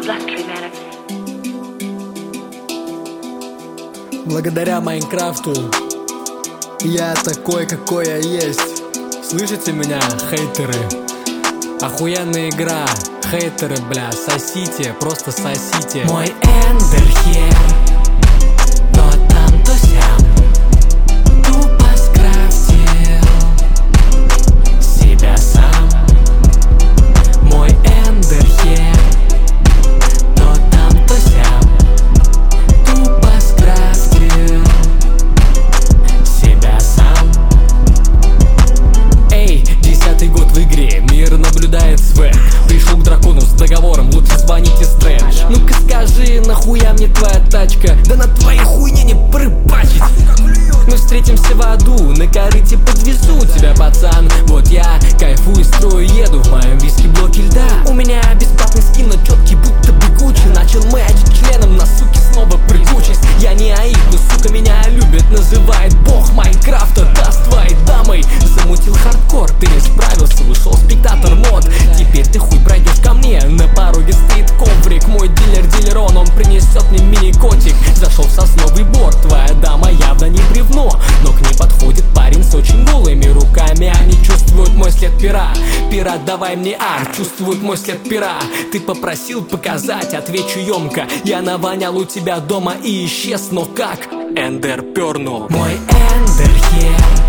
Благодаря Майнкрафту я такой, какой я есть. Слышите меня, хейтеры? Охуенная игра. Хейтеры, бля, сосите, просто сосите. Мой эндерхер, то там, то сям, тупо скрафтил себя сам. Мой эндерхер, то там, то сям, тупо скрафтил себя сам. Эй, 10-й год в игре, мир наблюдает свек. Пришел к дракону с договором, лучше звоните Стрэндж. Ну-ка скажи, нахуя мне твоя тачка? Да на твоей хуйне не порыбачить. Мы встретимся в аду, на корыте подвезу тебя, пацан. Вот я кайфую, строю, еду в моем виски-блоке льда. У меня бесплатный скин, но четкий, будто бегучий. Начал мэчить членом, на суки снова прыгучесть. Я не аид, но сука меня любит, называет бог Майнкрафта. Да, с твоей дамой замутил хардкор, ты не справился, вышел спектатор мод. Теперь ты хуй пройдешь ко мне, на пороге стоит коврик. Мой дилер-дилерон, он принесет мне мини-котик. Зашел в сосновый бор, твоя дама явно не бревно, но к ней подходит парень с очень голыми руками. Они чувствуют мой след пера. Пират, давай мне ар, чувствуют мой след пера. Ты попросил показать, отвечу емко. Я навонял у тебя дома и исчез, но как? Эндер пернул. Мой эндерхер,